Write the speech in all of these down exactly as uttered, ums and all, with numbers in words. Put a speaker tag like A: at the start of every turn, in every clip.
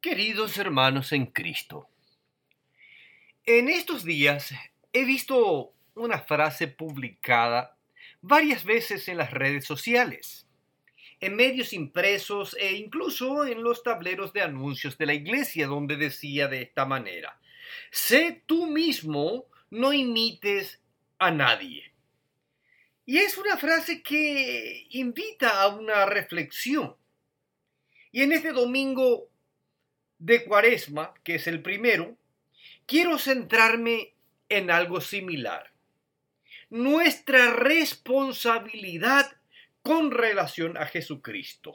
A: Queridos hermanos en Cristo, en estos días he visto una frase publicada varias veces en las redes sociales, en medios impresos e incluso en los tableros de anuncios de la iglesia, donde decía de esta manera: sé tú mismo, no imites a nadie. Y es una frase que invita a una reflexión. Y en este domingo de Cuaresma, que es el primero, quiero centrarme en algo similar: nuestra responsabilidad con relación a Jesucristo.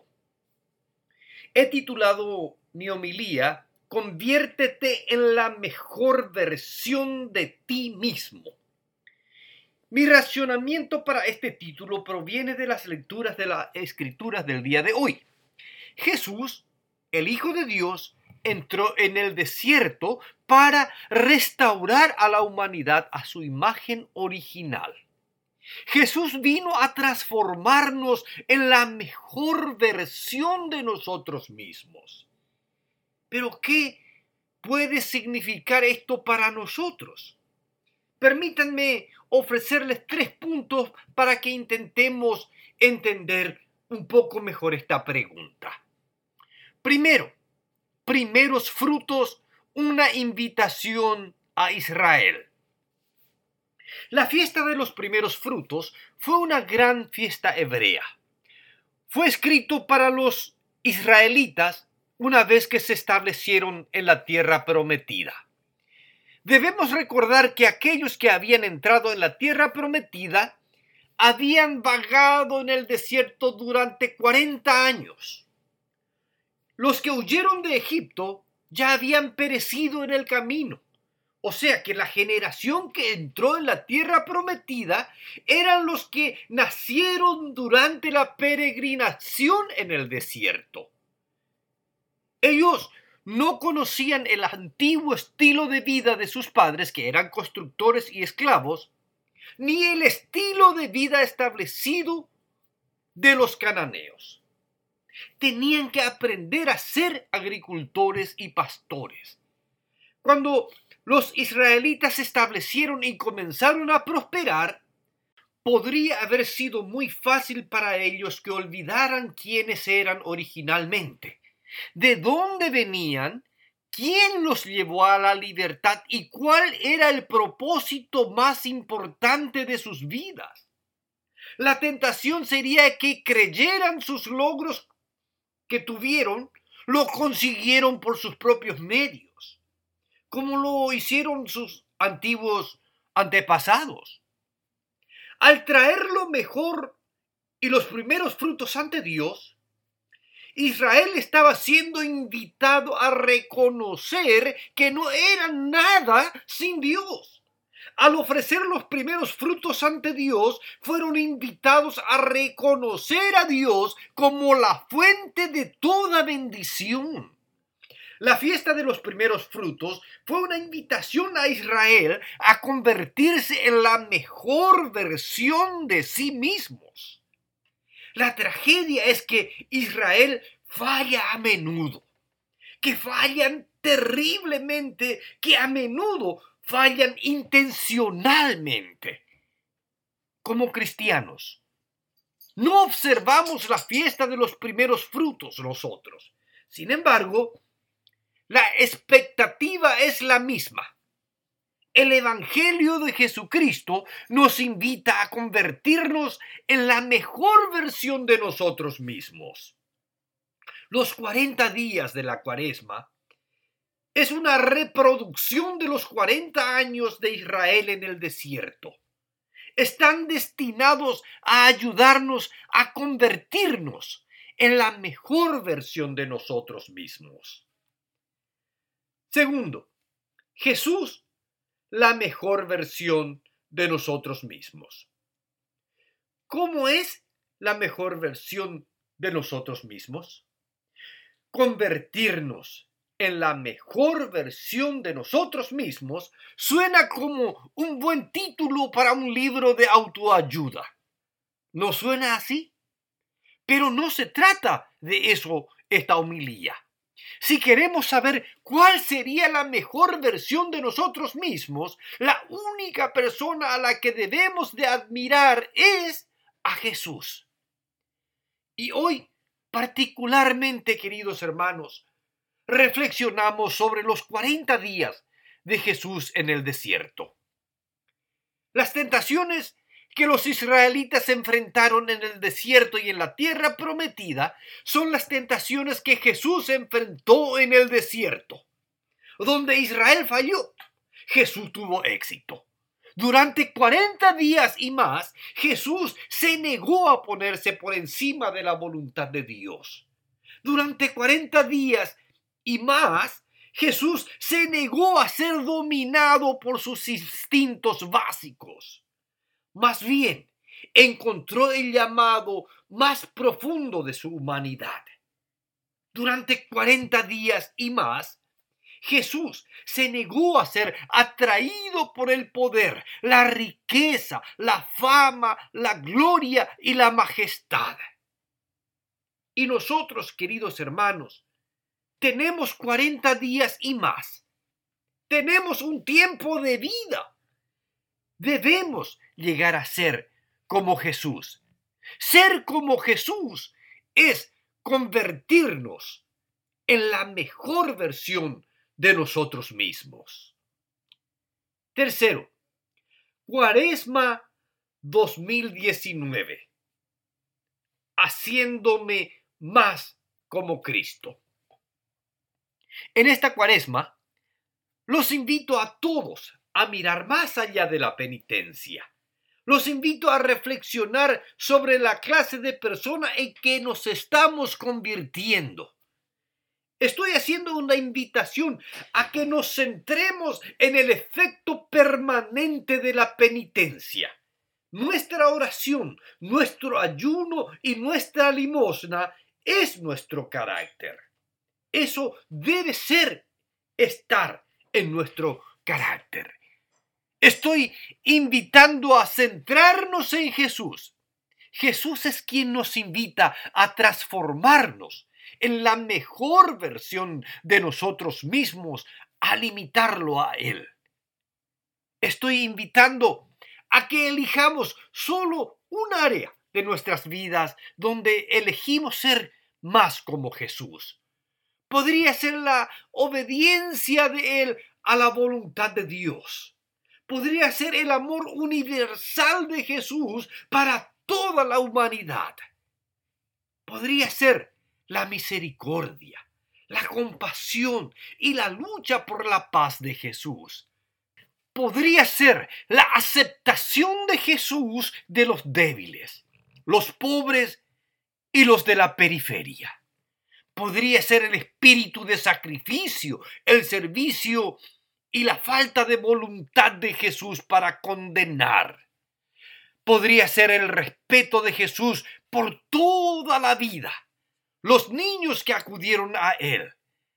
A: He titulado mi homilía "Conviértete en la mejor versión de ti mismo". Mi racionamiento para este título proviene de las lecturas de las Escrituras del día de hoy. Jesús, el Hijo de Dios, entró en el desierto para restaurar a la humanidad a su imagen original. Jesús vino a transformarnos en la mejor versión de nosotros mismos. Pero ¿qué puede significar esto para nosotros? Permítanme ofrecerles tres puntos para que intentemos entender un poco mejor esta pregunta. Primero, primeros frutos, una invitación a Israel. La fiesta de los primeros frutos fue una gran fiesta hebrea. Fue escrito para los israelitas una vez que se establecieron en la tierra prometida. Debemos recordar que aquellos que habían entrado en la tierra prometida habían vagado en el desierto durante cuarenta años. Los que huyeron de Egipto ya habían perecido en el camino. O sea que la generación que entró en la tierra prometida eran los que nacieron durante la peregrinación en el desierto. Ellos no conocían el antiguo estilo de vida de sus padres, que eran constructores y esclavos, ni el estilo de vida establecido de los cananeos. Tenían que aprender a ser agricultores y pastores. Cuando los israelitas se establecieron y comenzaron a prosperar, podría haber sido muy fácil para ellos que olvidaran quiénes eran originalmente, de dónde venían, quién los llevó a la libertad y cuál era el propósito más importante de sus vidas. La tentación sería que creyeran sus logros que tuvieron, lo consiguieron por sus propios medios, como lo hicieron sus antiguos antepasados. Al traer lo mejor y los primeros frutos ante Dios, Israel estaba siendo invitado a reconocer que no era nada sin Dios. Al ofrecer los primeros frutos ante Dios, fueron invitados a reconocer a Dios como la fuente de toda bendición. La fiesta de los primeros frutos fue una invitación a Israel a convertirse en la mejor versión de sí mismos. La tragedia es que Israel falla a menudo, que fallan terriblemente, que a menudo fallan intencionalmente. Como cristianos, no observamos la fiesta de los primeros frutos nosotros. Sin embargo, la expectativa es la misma. El Evangelio de Jesucristo nos invita a convertirnos en la mejor versión de nosotros mismos. Los cuarenta días de la Cuaresma es una reproducción de los cuarenta años de Israel en el desierto. Están destinados a ayudarnos a convertirnos en la mejor versión de nosotros mismos. Segundo, Jesús, la mejor versión de nosotros mismos. ¿Cómo es la mejor versión de nosotros mismos? Convertirnos en la mejor versión de nosotros mismos suena como un buen título para un libro de autoayuda. ¿No suena así? Pero no se trata de eso esta homilía. Si queremos saber cuál sería la mejor versión de nosotros mismos, la única persona a la que debemos de admirar es a Jesús. Y hoy, particularmente, queridos hermanos, reflexionamos sobre los cuarenta días de Jesús en el desierto. Las tentaciones que los israelitas enfrentaron en el desierto y en la tierra prometida son las tentaciones que Jesús enfrentó en el desierto. Donde Israel falló, Jesús tuvo éxito. Durante cuarenta días y más, Jesús se negó a ponerse por encima de la voluntad de Dios. Durante cuarenta días y más, Jesús se negó a ser dominado por sus instintos básicos. Más bien, encontró el llamado más profundo de su humanidad. Durante cuarenta días y más, Jesús se negó a ser atraído por el poder, la riqueza, la fama, la gloria y la majestad. Y nosotros, queridos hermanos, tenemos cuarenta días y más. Tenemos un tiempo de vida. Debemos llegar a ser como Jesús. Ser como Jesús es convertirnos en la mejor versión de nosotros mismos. Tercero, Cuaresma dos mil diecinueve. Haciéndome más como Cristo. En esta Cuaresma, los invito a todos a mirar más allá de la penitencia. Los invito a reflexionar sobre la clase de persona en que nos estamos convirtiendo. Estoy haciendo una invitación a que nos centremos en el efecto permanente de la penitencia. Nuestra oración, nuestro ayuno y nuestra limosna es nuestro carácter. Eso debe ser estar en nuestro carácter. Estoy invitando a centrarnos en Jesús. Jesús es quien nos invita a transformarnos en la mejor versión de nosotros mismos, al imitarlo a Él. Estoy invitando a que elijamos solo un área de nuestras vidas donde elegimos ser más como Jesús. Podría ser la obediencia de Él a la voluntad de Dios. Podría ser el amor universal de Jesús para toda la humanidad. Podría ser la misericordia, la compasión y la lucha por la paz de Jesús. Podría ser la aceptación de Jesús de los débiles, los pobres y los de la periferia. Podría ser el espíritu de sacrificio, el servicio y la falta de voluntad de Jesús para condenar. Podría ser el respeto de Jesús por toda la vida, los niños que acudieron a Él,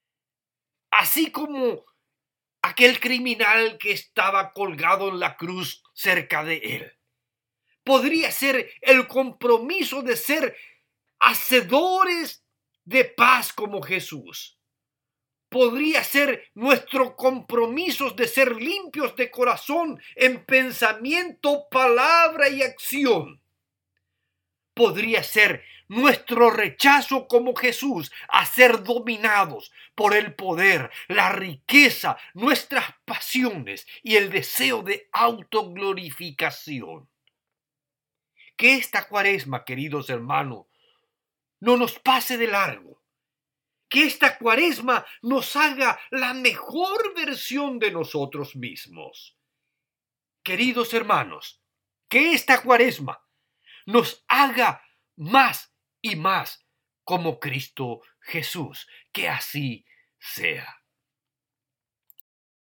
A: así como aquel criminal que estaba colgado en la cruz cerca de Él. Podría ser el compromiso de ser hacedores de paz como Jesús. Podría ser nuestro compromiso de ser limpios de corazón en pensamiento, palabra y acción. Podría ser nuestro rechazo como Jesús a ser dominados por el poder, la riqueza, nuestras pasiones y el deseo de autoglorificación. Que esta Cuaresma, queridos hermanos, no nos pase de largo. Que esta Cuaresma nos haga la mejor versión de nosotros mismos. Queridos hermanos, que esta Cuaresma nos haga más y más como Cristo Jesús. Que así sea.